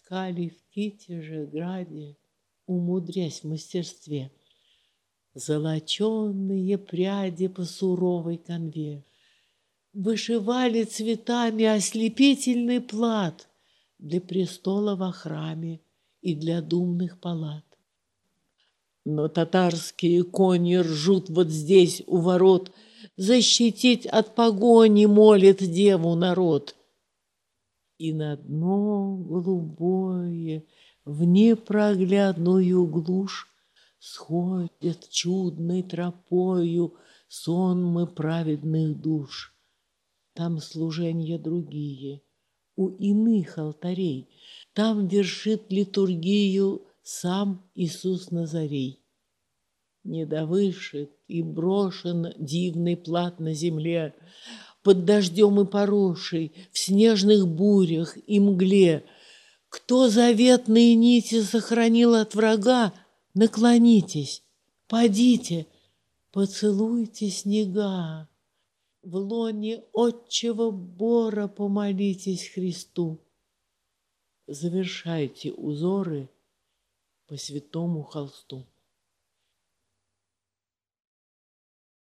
ткали в Китеже граде, умудрясь в мастерстве, золоченые пряди по суровой канве. Вышивали цветами ослепительный плат для престола во храме и для думных палат. Но татарские кони ржут вот здесь у ворот, защитить от погони молит деву народ. И на дно голубое, в непроглядную глушь сходят чудной тропою сонмы праведных душ. Там служенья другие, у иных алтарей, там вершит литургию сам Иисус Назарей. Недовышит и брошен дивный плат на земле, под дождем и поросший, в снежных бурях и мгле. Кто заветные нити сохранил от врага, наклонитесь, подите, поцелуйте снега. В лоне отчего бора помолитесь Христу. Завершайте узоры по святому холсту.